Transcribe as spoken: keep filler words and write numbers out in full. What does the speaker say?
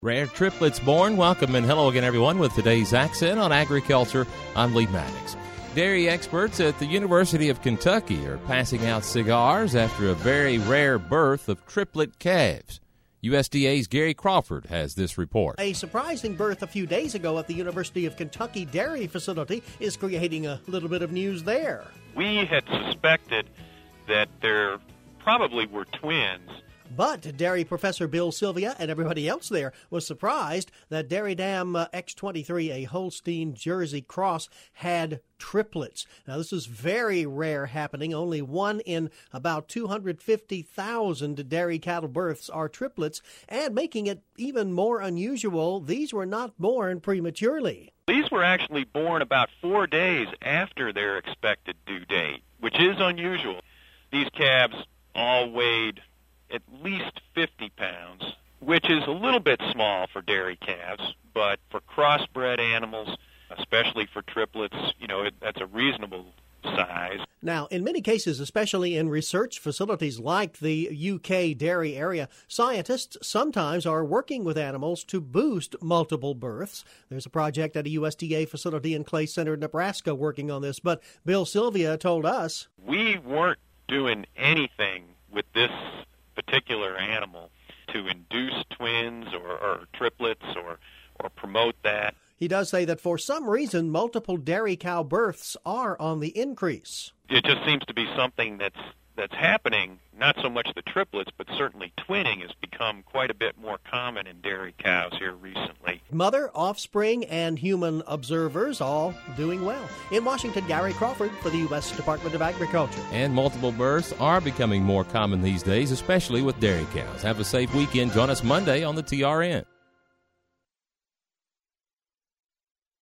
Rare triplets born. Welcome and hello again, everyone, with today's Accent on Agriculture. I'm Lee Maddox. Dairy experts at the University of Kentucky are passing out cigars after a very rare birth of triplet calves. U S D A's Gary Crawford has this report. A surprising birth a few days ago at the University of Kentucky dairy facility is creating a little bit of news there. We had suspected that there probably were twins. But dairy professor Bill Sylvia and everybody else there was surprised that Dairy Dam uh, X twenty-three, a Holstein Jersey cross, had triplets. Now, this is very rare happening. Only one in about two hundred fifty thousand dairy cattle births are triplets, and making it even more unusual, these were not born prematurely. These were actually born about four days after their expected due date, which is unusual. These calves all weighed at least fifty pounds, which is a little bit small for dairy calves, but for crossbred animals, especially for triplets, you know, it, that's a reasonable size. Now, in many cases, especially in research facilities like the U K dairy area, scientists sometimes are working with animals to boost multiple births. There's a project at a U S D A facility in Clay Center, Nebraska, working on this. But Bill Sylvia told us, we weren't doing anything with this particular animal to induce twins or, or triplets or, or promote that. He does say that for some reason, multiple dairy cow births are on the increase. It just seems to be something that's that's happening, not so much the triplets, but certainly twinning has become quite a bit more common in dairy cows here recently. Mother, offspring, and human observers all doing well. In Washington, Gary Crawford for the U S Department of Agriculture. And multiple births are becoming more common these days, especially with dairy cows. Have a safe weekend. Join us Monday on the T R N.